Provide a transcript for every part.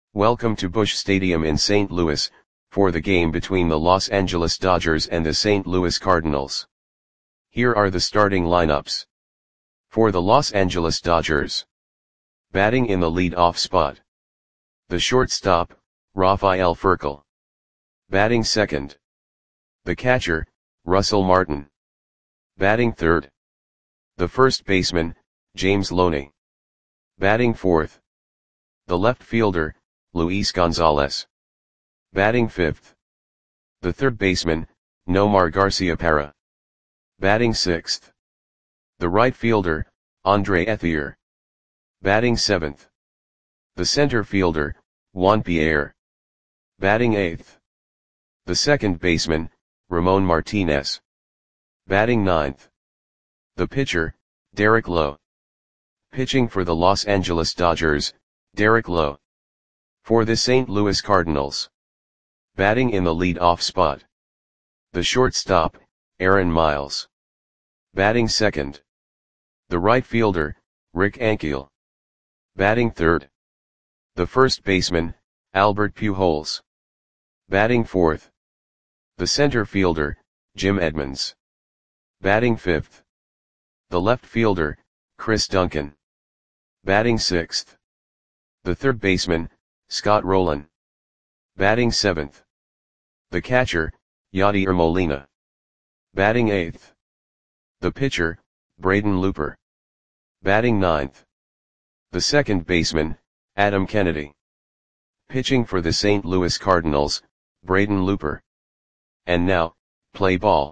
Welcome to Busch Stadium in St. Louis, for the game between the Los Angeles Dodgers and the St. Louis Cardinals. Here are the starting lineups. For the Los Angeles Dodgers. Batting in the lead-off spot. The shortstop, Rafael Furcal. Batting second. The catcher, Russell Martin. Batting third. The first baseman, James Loney. Batting fourth. The left fielder, Luis Gonzalez. Batting fifth. The third baseman, Nomar Garciaparra. Batting sixth. The right fielder, Andre Ethier. Batting seventh. The center fielder, Juan Pierre. Batting eighth. The second baseman, Ramon Martinez. Batting ninth. The pitcher, Derek Lowe. Pitching for the Los Angeles Dodgers, Derek Lowe. For the St. Louis Cardinals. Batting in the lead-off spot. The shortstop, Aaron Miles. Batting second. The right fielder, Rick Ankiel. Batting third. The first baseman, Albert Pujols. Batting fourth. The center fielder, Jim Edmonds. Batting fifth. The left fielder, Chris Duncan. Batting sixth. The third baseman, Scott Rolen. Batting seventh. The catcher, Yadier Molina. Batting eighth. The pitcher, Braden Looper. Batting ninth. The second baseman, Adam Kennedy. Pitching for the St. Louis Cardinals, Braden Looper. And now, play ball.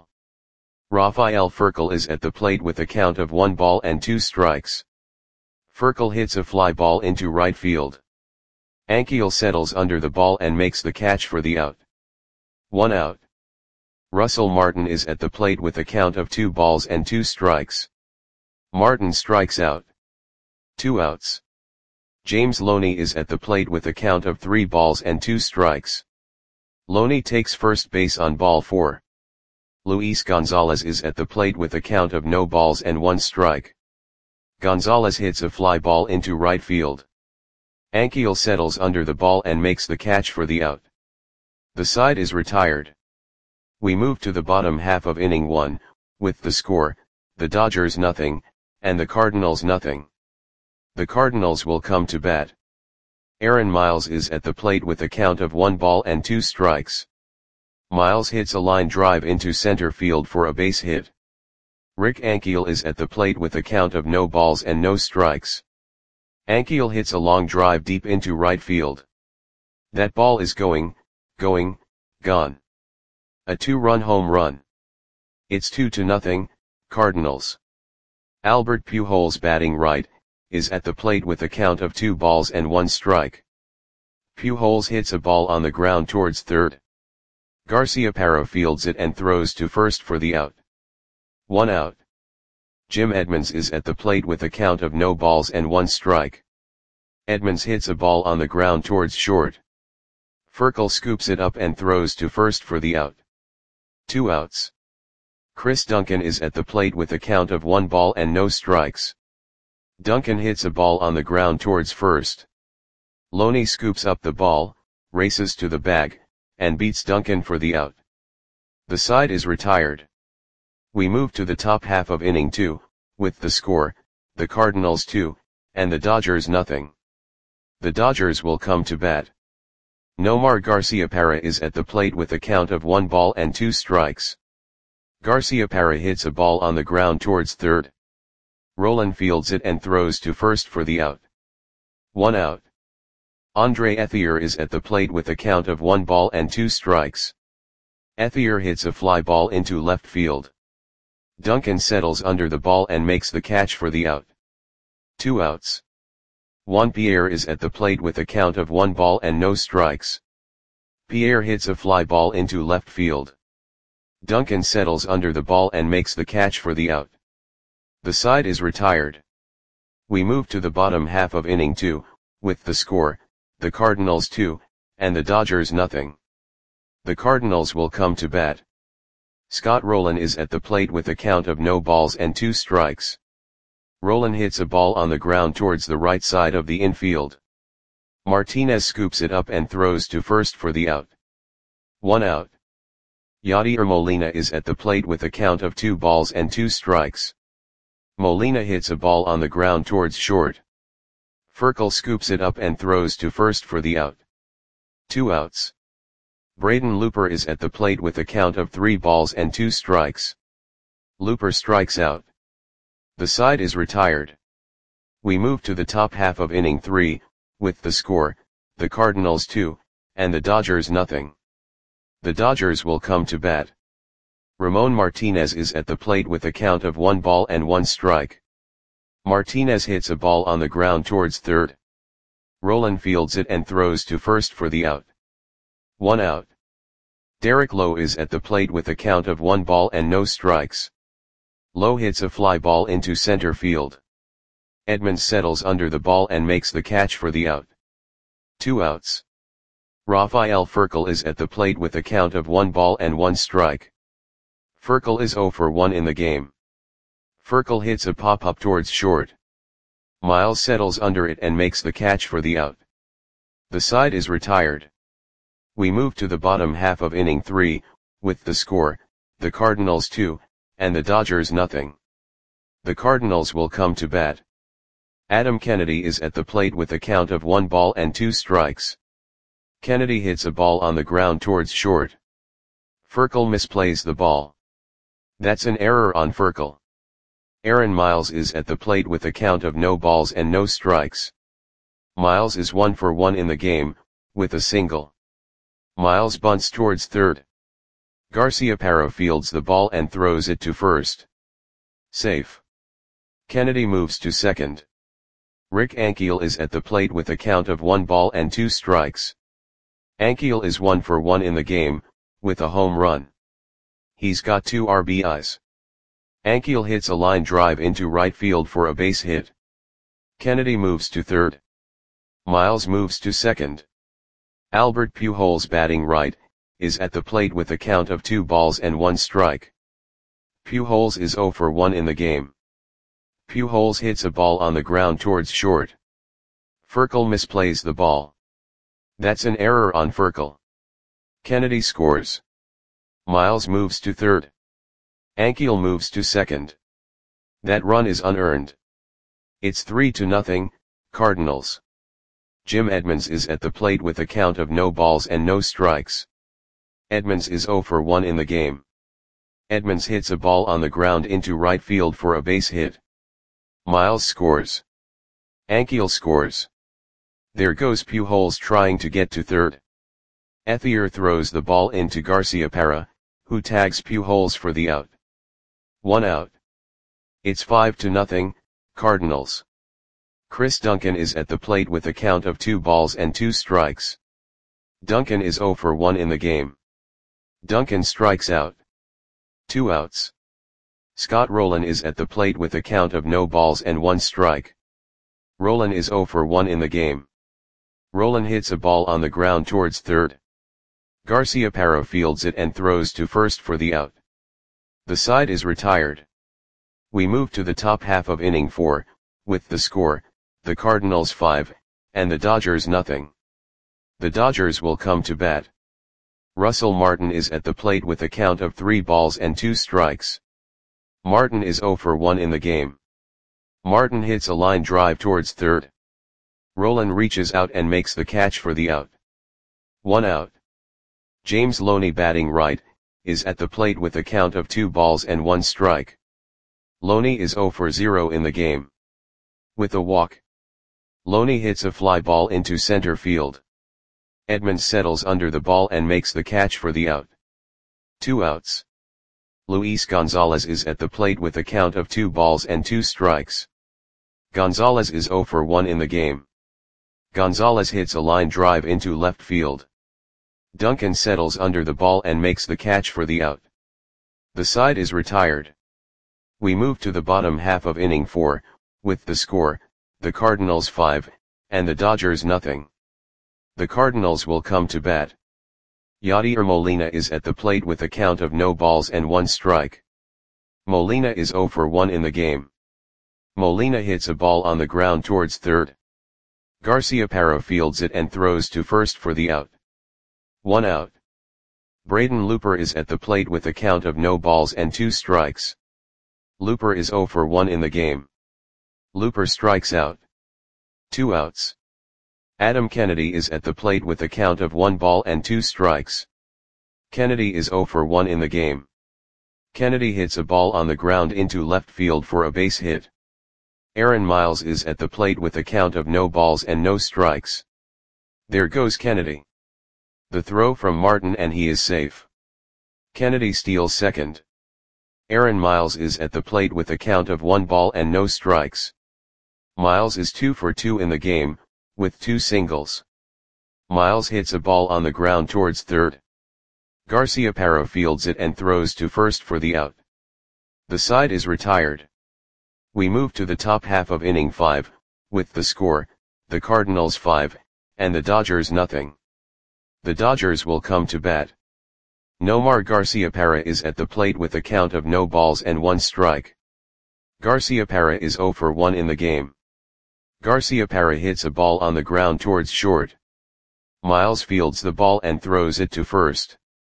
Rafael Furcal is at the plate with a count of 1-2 strikes. Furcal hits a fly ball into right field. Ankiel settles under the ball and makes the catch for the out. 1 out. Russell Martin is at the plate with a count of 2-2 strikes. Martin strikes out. 2 outs. James Loney is at the plate with a count of 3-2 strikes. Loney takes first base on ball 4. Luis Gonzalez is at the plate with a count of no balls and 1 strike. Gonzalez hits a fly ball into right field. Ankiel settles under the ball and makes the catch for the out. The side is retired. We move to the bottom half of inning 1, with the score, the Dodgers nothing, and the Cardinals nothing. The Cardinals will come to bat. Aaron Miles is at the plate with a count of 1-2 strikes. Miles hits a line drive into center field for a base hit. Rick Ankiel is at the plate with a count of no balls and no strikes. Ankiel hits a long drive deep into right field. That ball is gone. A 2-run home run. It's 2-0, Cardinals. Albert Pujols, batting right, is at the plate with a count of 2 balls and 1 strike. Pujols hits a ball on the ground towards third. Garciaparra fields it and throws to first for the out. 1 out. Jim Edmonds is at the plate with a count of no balls and 1 strike. Edmonds hits a ball on the ground towards short. Furcal scoops it up and throws to first for the out. 2 outs. Chris Duncan is at the plate with a count of 1 ball and no strikes. Duncan hits a ball on the ground towards first. Loney scoops up the ball, races to the bag, and beats Duncan for the out. The side is retired. We move to the top half of inning 2, with the score, the Cardinals 2, and the Dodgers nothing. The Dodgers will come to bat. Nomar Garciaparra is at the plate with a count of 1-2 strikes. Garciaparra hits a ball on the ground towards third. Rolen fields it and throws to first for the out. 1 out. Andre Ethier is at the plate with a count of 1-2 strikes. Ethier hits a fly ball into left field. Duncan settles under the ball and makes the catch for the out. 2 outs. Juan Pierre is at the plate with a count of 1 ball and no strikes. Pierre hits a fly ball into left field. Duncan settles under the ball and makes the catch for the out. The side is retired. We move to the bottom half of inning 2, with the score, the Cardinals 2, and the Dodgers nothing. The Cardinals will come to bat. Scott Rolen is at the plate with a count of no balls and 2 strikes. Rolen hits a ball on the ground towards the right side of the infield. Martinez scoops it up and throws to first for the out. 1 out. Yadier Molina is at the plate with a count of 2 balls and 2 strikes. Molina hits a ball on the ground towards short. Furcal scoops it up and throws to first for the out. 2 outs. Braden Looper is at the plate with a count of 3 balls and 2 strikes. Looper strikes out. The side is retired. We move to the top half of inning 3, with the score, the Cardinals 2, and the Dodgers nothing. The Dodgers will come to bat. Ramon Martinez is at the plate with a count of 1 ball and 1 strike. Martinez hits a ball on the ground towards third. Rolen fields it and throws to first for the out. 1 out. Derek Lowe is at the plate with a count of 1 ball and no strikes. Lowe hits a fly ball into center field. Edmonds settles under the ball and makes the catch for the out. 2 outs. Rafael Furcal is at the plate with a count of 1 ball and 1 strike. Furcal is 0 for 1 in the game. Furcal hits a pop-up towards short. Miles settles under it and makes the catch for the out. The side is retired. We move to the bottom half of inning 3, with the score, the Cardinals 2, and the Dodgers nothing. The Cardinals will come to bat. Adam Kennedy is at the plate with a count of 1 ball and 2 strikes. Kennedy hits a ball on the ground towards short. Furcal misplays the ball. That's an error on Furcal. Aaron Miles is at the plate with a count of no balls and no strikes. Miles is 1 for 1 in the game, with a single. Miles bunts towards third. Garciaparra fields the ball and throws it to first. Safe. Kennedy moves to second. Rick Ankiel is at the plate with a count of 1 ball and 2 strikes. Ankiel is 1 for 1 in the game, with a home run. He's got 2 RBIs. Ankiel hits a line drive into right field for a base hit. Kennedy moves to third. Miles moves to second. Albert Pujols, batting right, is at the plate with a count of 2 balls and 1 strike. Pujols is 0 for 1 in the game. Pujols hits a ball on the ground towards short. Furcal misplays the ball. That's an error on Furcal. Kennedy scores. Miles moves to third. Ankiel moves to second. That run is unearned. It's 3-0, Cardinals. Jim Edmonds is at the plate with a count of no balls and no strikes. Edmonds is 0 for 1 in the game. Edmonds hits a ball on the ground into right field for a base hit. Miles scores. Ankiel scores. There goes Pujols trying to get to third. Ethier throws the ball into Garciaparra, who tags Pujols for the out. 1 out. It's 5-0, Cardinals. Chris Duncan is at the plate with a count of 2 balls and 2 strikes. Duncan is 0 for 1 in the game. Duncan strikes out. 2 outs. Scott Rolen is at the plate with a count of no balls and 1 strike. Rolen is 0 for 1 in the game. Rolen hits a ball on the ground towards third. Garciaparra fields it and throws to first for the out. The side is retired. We move to the top half of inning 4, with the score, the Cardinals 5, and the Dodgers nothing. The Dodgers will come to bat. Russell Martin is at the plate with a count of 3 balls and 2 strikes. Martin is 0 for 1 in the game. Martin hits a line drive towards third. Rolen reaches out and makes the catch for the out. 1 out. James Loney, batting right, is at the plate with a count of 2 balls and 1 strike. Loney is 0 for 0 in the game. With a walk. Loney hits a fly ball into center field. Edmonds settles under the ball and makes the catch for the out. 2 outs. Luis Gonzalez is at the plate with a count of 2 balls and 2 strikes. Gonzalez is 0 for 1 in the game. Gonzalez hits a line drive into left field. Duncan settles under the ball and makes the catch for the out. The side is retired. We move to the bottom half of inning 4, with the score, the Cardinals 5, and the Dodgers nothing. The Cardinals will come to bat. Yadier Molina is at the plate with a count of no balls and 1 strike. Molina is 0 for 1 in the game. Molina hits a ball on the ground towards third. Garciaparra fields it and throws to first for the out. 1 out. Braden Looper is at the plate with a count of no balls and 2 strikes. Looper is 0 for 1 in the game. Looper strikes out. 2 outs. Adam Kennedy is at the plate with a count of 1 ball and 2 strikes. Kennedy is 0 for 1 in the game. Kennedy hits a ball on the ground into left field for a base hit. Aaron Miles is at the plate with a count of no balls and no strikes. There goes Kennedy. The throw from Martin and he is safe. Kennedy steals second. Aaron Miles is at the plate with a count of 1 ball and no strikes. Miles is 2 for 2 in the game, with 2 singles. Miles hits a ball on the ground towards third. Garciaparra fields it and throws to first for the out. The side is retired. We move to the top half of inning 5, with the score, the Cardinals 5, and the Dodgers nothing. The Dodgers will come to bat. Nomar Garciaparra is at the plate with a count of no balls and 1 strike. Garciaparra is 0 for 1 in the game. Garciaparra hits a ball on the ground towards short. Miles fields the ball and throws it to first.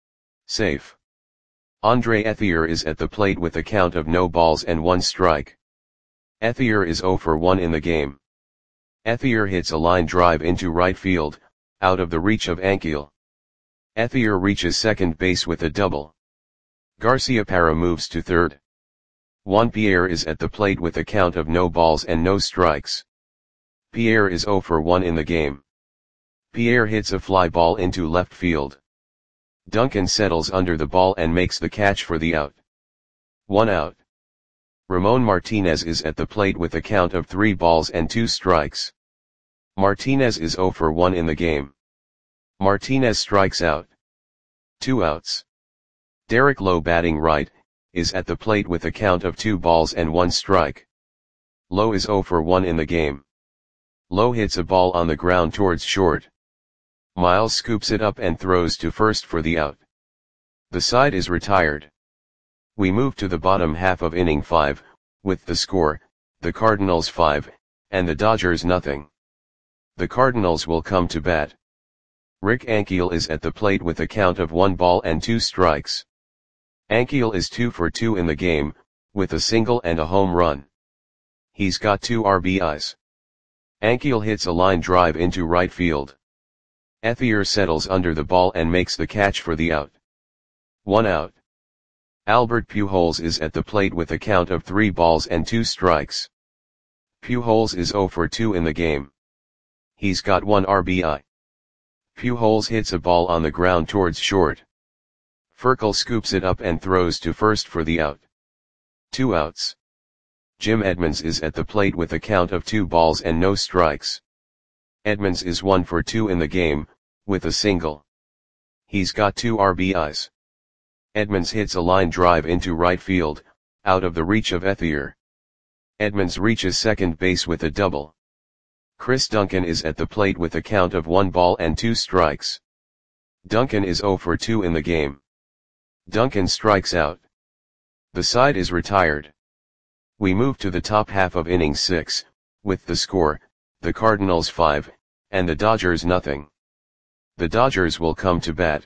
Safe. Andre Ethier is at the plate with a count of no balls and 1 strike. Ethier is 0 for 1 in the game. Ethier hits a line drive into right field, out of the reach of Ankiel. Ethier reaches second base with a double. Garciaparra moves to third. Juan Pierre is at the plate with a count of no balls and no strikes. Pierre is 0 for 1 in the game. Pierre hits a fly ball into left field. Duncan settles under the ball and makes the catch for the out. 1 out. Ramon Martinez is at the plate with a count of 3 balls and 2 strikes. Martinez is 0 for 1 in the game. Martinez strikes out. 2 outs. Derek Lowe, batting right, is at the plate with a count of 2 balls and 1 strike. Lowe is 0 for 1 in the game. Lowe hits a ball on the ground towards short. Miles scoops it up and throws to first for the out. The side is retired. We move to the bottom half of inning 5, with the score, the Cardinals 5, and the Dodgers nothing. The Cardinals will come to bat. Rick Ankiel is at the plate with a count of 1 ball and 2 strikes. Ankiel is 2 for 2 in the game, with a single and a home run. He's got 2 RBIs. Ankiel hits a line drive into right field. Ethier settles under the ball and makes the catch for the out. 1 out. Albert Pujols is at the plate with a count of 3 balls and 2 strikes. Pujols is 0 for 2 in the game. He's got 1 RBI. Pujols hits a ball on the ground towards short. Furkel scoops it up and throws to first for the out. 2 outs. Jim Edmonds is at the plate with a count of 2 balls and no strikes. Edmonds is 1 for 2 in the game, with a single. He's got 2 RBIs. Edmonds hits a line drive into right field, out of the reach of Ethier. Edmonds reaches second base with a double. Chris Duncan is at the plate with a count of 1 ball and 2 strikes. Duncan is 0 for 2 in the game. Duncan strikes out. The side is retired. We move to the top half of inning 6, with the score, the Cardinals 5, and the Dodgers nothing. The Dodgers will come to bat.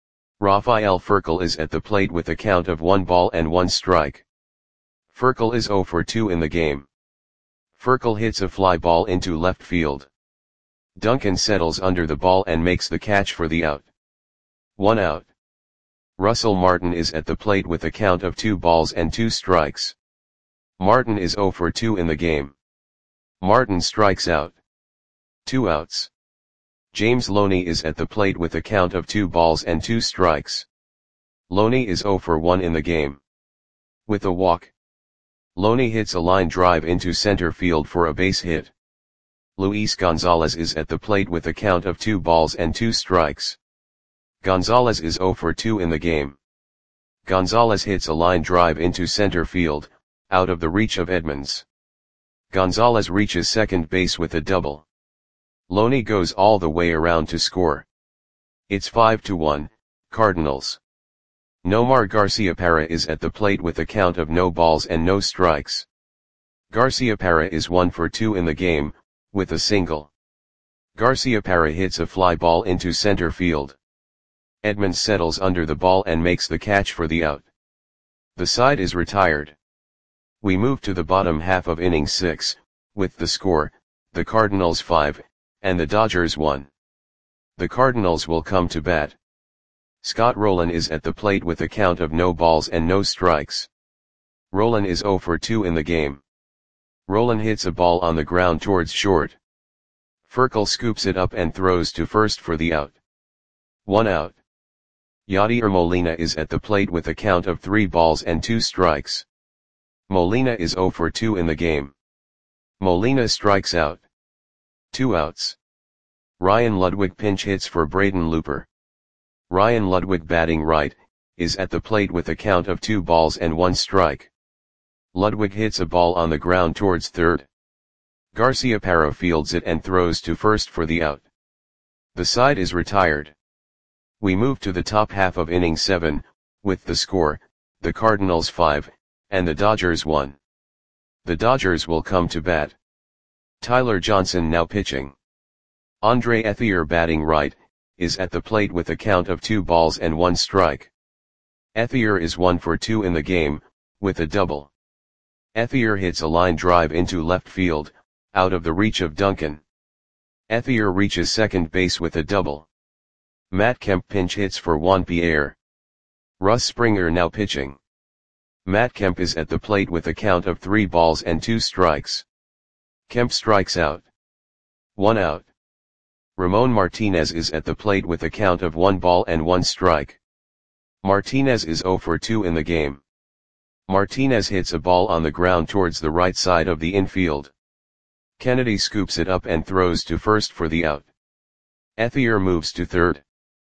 Rafael Furcal is at the plate with a count of 1 ball and 1 strike. Furcal is 0 for 2 in the game. Furcal hits a fly ball into left field. Duncan settles under the ball and makes the catch for the out. 1 out. Russell Martin is at the plate with a count of 2 balls and 2 strikes. Martin is 0 for 2 in the game. Martin strikes out. 2 outs. James Loney is at the plate with a count of 2 balls and 2 strikes. Loney is 0 for 1 in the game. With a walk. Loney hits a line drive into center field for a base hit. Luis Gonzalez is at the plate with a count of 2 balls and 2 strikes. Gonzalez is 0 for 2 in the game. Gonzalez hits a line drive into center field, out of the reach of Edmonds. Gonzalez reaches second base with a double. Loney goes all the way around to score. It's 5-1, Cardinals. Nomar Garciaparra is at the plate with a count of no balls and no strikes. Garciaparra is 1 for 2 in the game, with a single. Garciaparra hits a fly ball into center field. Edmonds settles under the ball and makes the catch for the out. The side is retired. We move to the bottom half of inning 6, with the score, the Cardinals 5, and the Dodgers 1. The Cardinals will come to bat. Scott Rolen is at the plate with a count of no balls and no strikes. Rolen is 0 for 2 in the game. Rolen hits a ball on the ground towards short. Furcal scoops it up and throws to first for the out. 1 out. Yadier Molina is at the plate with a count of 3 balls and 2 strikes. Molina is 0 for 2 in the game. Molina strikes out. 2 outs. Ryan Ludwig pinch hits for Braden Looper. Ryan Ludwig, batting right, is at the plate with a count of 2 balls and 1 strike. Ludwig hits a ball on the ground towards third. Garciaparra fields it and throws to first for the out. The side is retired. We move to the top half of inning 7, with the score, the Cardinals 5, and the Dodgers 1. The Dodgers will come to bat. Tyler Johnson now pitching. Andre Ethier, batting right, is at the plate with a count of 2 balls and 1 strike. Ethier is 1 for 2 in the game, with a double. Ethier hits a line drive into left field, out of the reach of Duncan. Ethier reaches second base with a double. Matt Kemp pinch hits for Juan Pierre. Russ Springer now pitching. Matt Kemp is at the plate with a count of 3 balls and 2 strikes. Kemp strikes out. 1 out. Ramon Martinez is at the plate with a count of 1 ball and 1 strike. Martinez is 0 for 2 in the game. Martinez hits a ball on the ground towards the right side of the infield. Kennedy scoops it up and throws to first for the out. Ethier moves to third.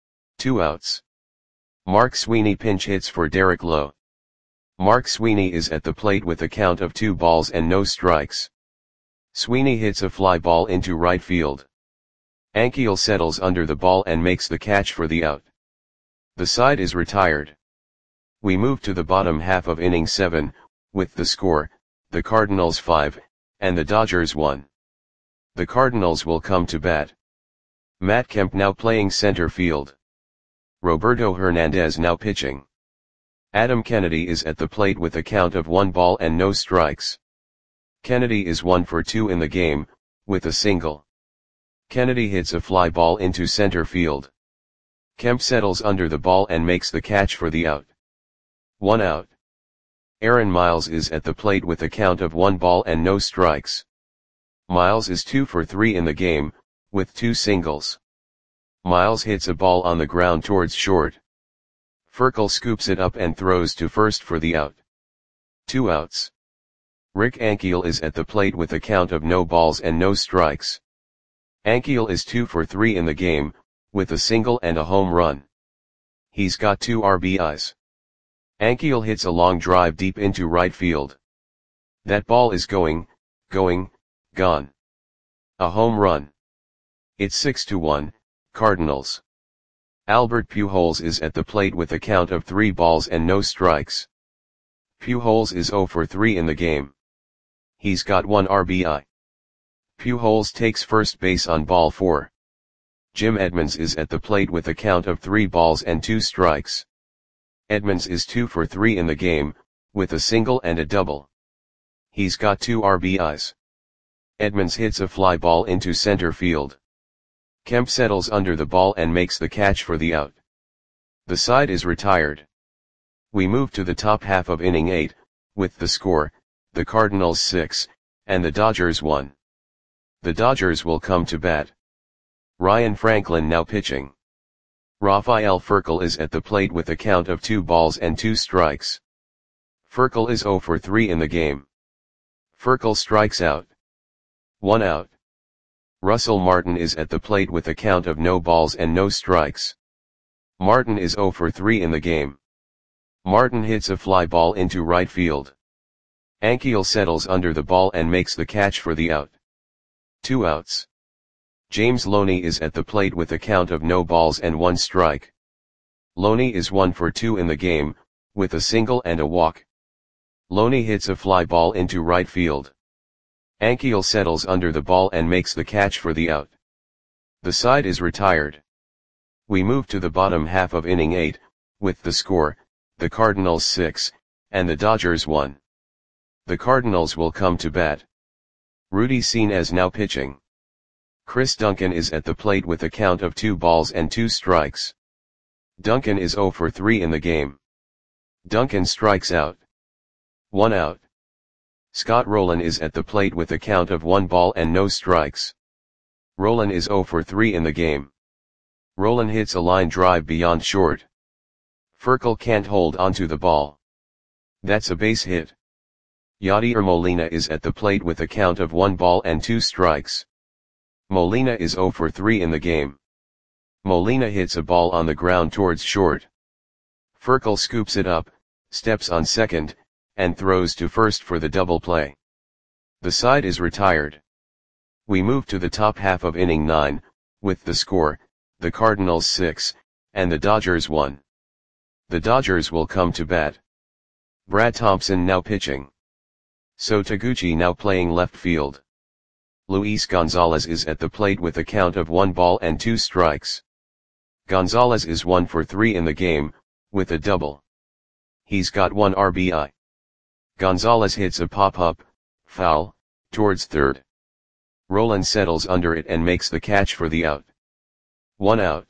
2 outs. Mark Sweeney pinch hits for Derek Lowe. Mark Sweeney is at the plate with a count of 2 balls and no strikes. Sweeney hits a fly ball into right field. Ankiel settles under the ball and makes the catch for the out. The side is retired. We move to the bottom half of inning 7, with the score, the Cardinals 5, and the Dodgers 1. The Cardinals will come to bat. Matt Kemp now playing center field. Roberto Hernandez now pitching. Adam Kennedy is at the plate with a count of 1 ball and no strikes. Kennedy is 1 for 2 in the game, with a single. Kennedy hits a fly ball into center field. Kemp settles under the ball and makes the catch for the out. 1 out. Aaron Miles is at the plate with a count of 1 ball and no strikes. Miles is 2 for 3 in the game, with 2 singles. Miles hits a ball on the ground towards short. Furcal scoops it up and throws to first for the out. 2 outs. Rick Ankiel is at the plate with a count of no balls and no strikes. Ankiel is 2 for 3 in the game, with a single and a home run. He's got 2 RBIs. Ankiel hits a long drive deep into right field. That ball is gone. A home run. It's 6-1, Cardinals. Albert Pujols is at the plate with a count of 3 balls and no strikes. Pujols is 0 for 3 in the game. He's got 1 RBI. Pujols takes first base on ball 4. Jim Edmonds is at the plate with a count of 3 balls and 2 strikes. Edmonds is 2 for 3 in the game, with a single and a double. He's got 2 RBIs. Edmonds hits a fly ball into center field. Kemp settles under the ball and makes the catch for the out. The side is retired. We move to the top half of inning 8, with the score, the Cardinals 6, and the Dodgers 1. The Dodgers will come to bat. Ryan Franklin now pitching. Rafael Furcal is at the plate with a count of 2 balls and 2 strikes. Furcal is 0 for 3 in the game. Furcal strikes out. 1 out. Russell Martin is at the plate with a count of no balls and no strikes. Martin is 0 for 3 in the game. Martin hits a fly ball into right field. Ankiel settles under the ball and makes the catch for the out. 2 outs. James Loney is at the plate with a count of no balls and 1 strike. Loney is 1 for 2 in the game, with a single and a walk. Loney hits a fly ball into right field. Ankiel settles under the ball and makes the catch for the out. The side is retired. We move to the bottom half of inning 8, with the score, the Cardinals 6, and the Dodgers 1. The Cardinals will come to bat. Rudy Senes now pitching. Chris Duncan is at the plate with a count of 2 balls and 2 strikes. Duncan is 0 for 3 in the game. Duncan strikes out. 1 out. Scott Rolen is at the plate with a count of 1 ball and no strikes. Rolen is 0 for 3 in the game. Rolen hits a line drive beyond short. Furcal can't hold onto the ball. That's a base hit. Yadier Molina is at the plate with a count of 1 ball and 2 strikes. Molina is 0 for 3 in the game. Molina hits a ball on the ground towards short. Furcal scoops it up, steps on second, and throws to first for the double play. The side is retired. We move to the top half of inning 9, with the score, the Cardinals 6, and the Dodgers 1. The Dodgers will come to bat. Brad Thompson now pitching. So Taguchi now playing left field. Luis Gonzalez is at the plate with a count of 1 ball and 2 strikes. Gonzalez is 1 for 3 in the game, with a double. He's got 1 RBI. Gonzalez hits a pop-up, foul, towards third. Rolen settles under it and makes the catch for the out. 1 out.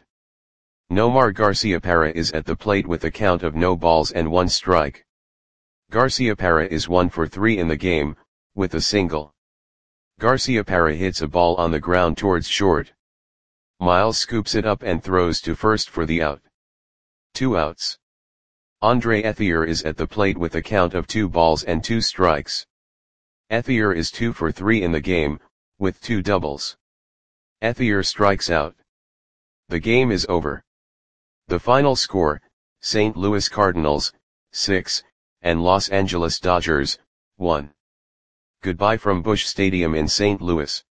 Nomar Garciaparra is at the plate with a count of no balls and 1 strike. Garciaparra is 1 for 3 in the game, with a single. Garciaparra hits a ball on the ground towards short. Miles scoops it up and throws to first for the out. 2 outs. Andre Ethier is at the plate with a count of 2 balls and 2 strikes. Ethier is 2 for 3 in the game, with 2 doubles. Ethier strikes out. The game is over. The final score, St. Louis Cardinals, 6, and Los Angeles Dodgers, 1. Goodbye from Busch Stadium in St. Louis.